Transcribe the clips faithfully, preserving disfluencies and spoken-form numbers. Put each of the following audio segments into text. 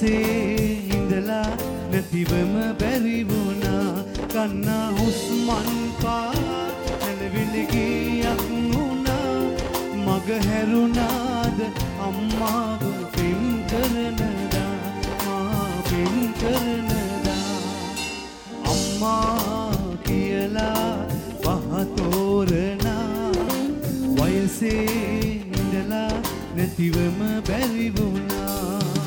වයසේ ඉඳලා නැතිවම බැරි වුණා කන්නා හුස්මන් පා නැලවිලි ගියක් වුණා මග හැරුණාද අම්මාව පින් කරනදා මා පින් කරනදා අම්මා කියලා පහතෝරනා වයසේ ඉඳලා නැතිවම බැරි වුණා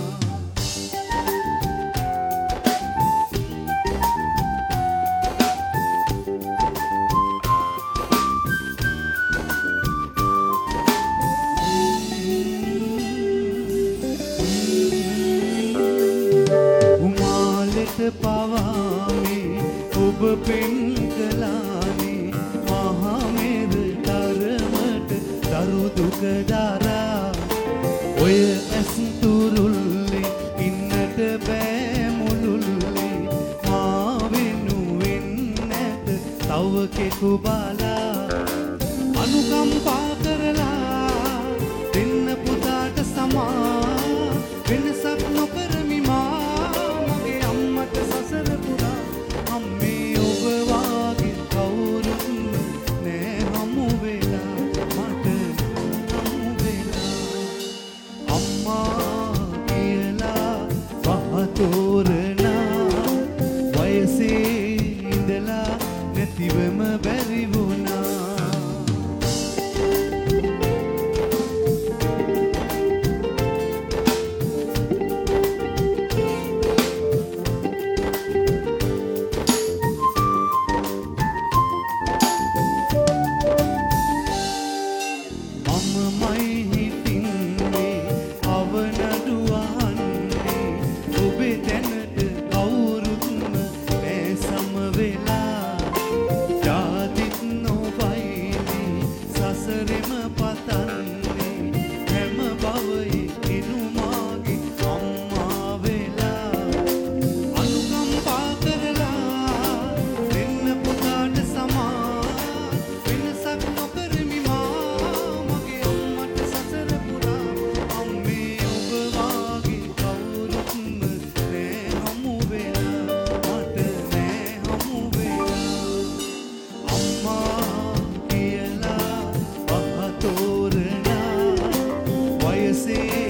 පවාමේ ඔබ පෙන් කළානේ මහා මෙර තරමට දරු දුක දරා ඔය ඇස් තුරුල්ලේ ඉන්නට බෑ මුළුල්ලේ මා වෙනුවෙන් නැත තව කෙකු බලා අනුකම්පා කරලා දෙන්න පුතාට සමා වෙනසක් නොකරමි මා තෝරනා වයසේ ඉඳලා නැතිවම බැරි වුණා මමමයි හිතින්නේ අවනඩුවන්නේ ඔබේ දැනට කවුරුත්ම නෑ සමවෙලා ජාතිත් නොබයිනේ සසරෙම පතන්නේ හැම බවයේ එනුමාගේ අම්මා වෙලා අනුකම්පා කරලා දෙන්න පුතාට සමා වෙනසක් නොකරමි මා මගේ අම්මට සසර පුරා අම්මේ ඔබ වාගේ කවුරුත්ම නෑ හමු වෙලා මට නෑ හමු වෙලා අම්මා කියලා පහතෝරනා වයසේ